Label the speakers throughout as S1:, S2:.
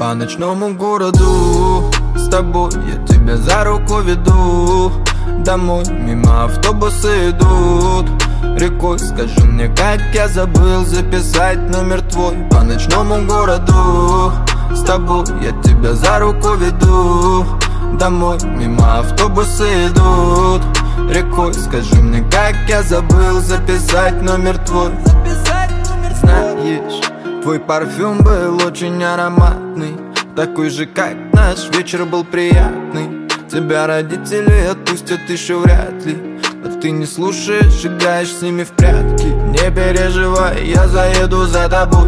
S1: по ночному городу, с тобой я тебя за руку веду. Домой мимо автобусы идут рекой. Скажи мне, как я забыл записать номер твой. По ночному городу, с тобой я тебя за руку веду. Домой мимо автобусы идут рекой. Скажи мне, как я забыл записать номер твой. Знаешь, твой парфюм был очень ароматный, такой же, как наш вечер был приятный. Тебя родители отпустят еще вряд ли, а ты не слушаешь, играешь с ними в прятки. Не переживай, я заеду за тобой.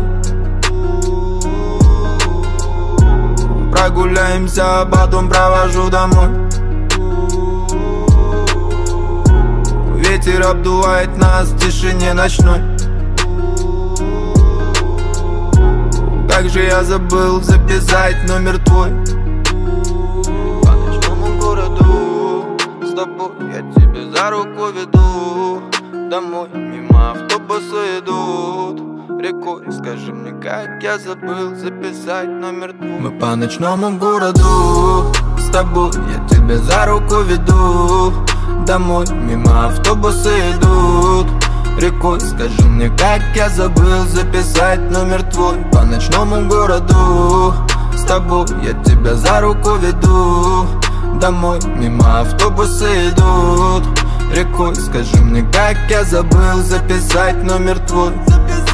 S1: Прогуляемся, а потом провожу домой. Ветер обдувает нас в тишине ночной. Как же я забыл записать номер твой. По ночному городу, с тобой я тебя за руку веду. Домой мимо автобусы идут рекой. Скажи мне, как я забыл записать номер твой. Мы по ночному городу, с тобой я тебя за руку веду. Домой мимо автобусы идут рекой. Скажи мне, как я забыл записать номер твой. По ночному городу, с тобой я тебя за руку веду. Домой мимо автобусы идут рекой. Скажи мне, как я забыл записать номер твой.